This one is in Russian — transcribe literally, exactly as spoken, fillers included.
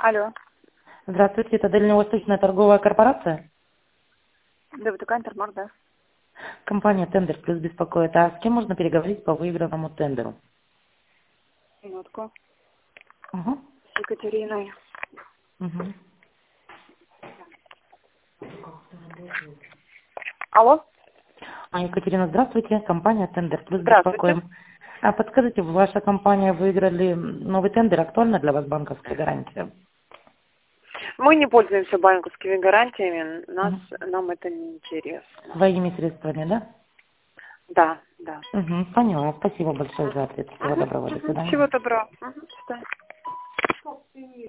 Алло. Здравствуйте, это Дальневосточная торговая корпорация? Да, ВТК Интермар, да. Компания Тендер Плюс беспокоит. А с кем можно переговорить по выигранному тендеру? Минутку. Угу. С Екатериной. Угу. Алло. А, Екатерина, здравствуйте. Компания Тендер Плюс Здравствуйте. беспокоим. А подскажите, ваша компания выиграли новый тендер? Актуальна для вас банковская гарантия? Мы не пользуемся банковскими гарантиями. Нас, Угу. нам это не интересно. Своими средствами, да? Да, да. Угу. Поняла. Спасибо большое за ответ. Всего Угу, доброго. До угу. свидания. Всего доброго. Угу. До свидания.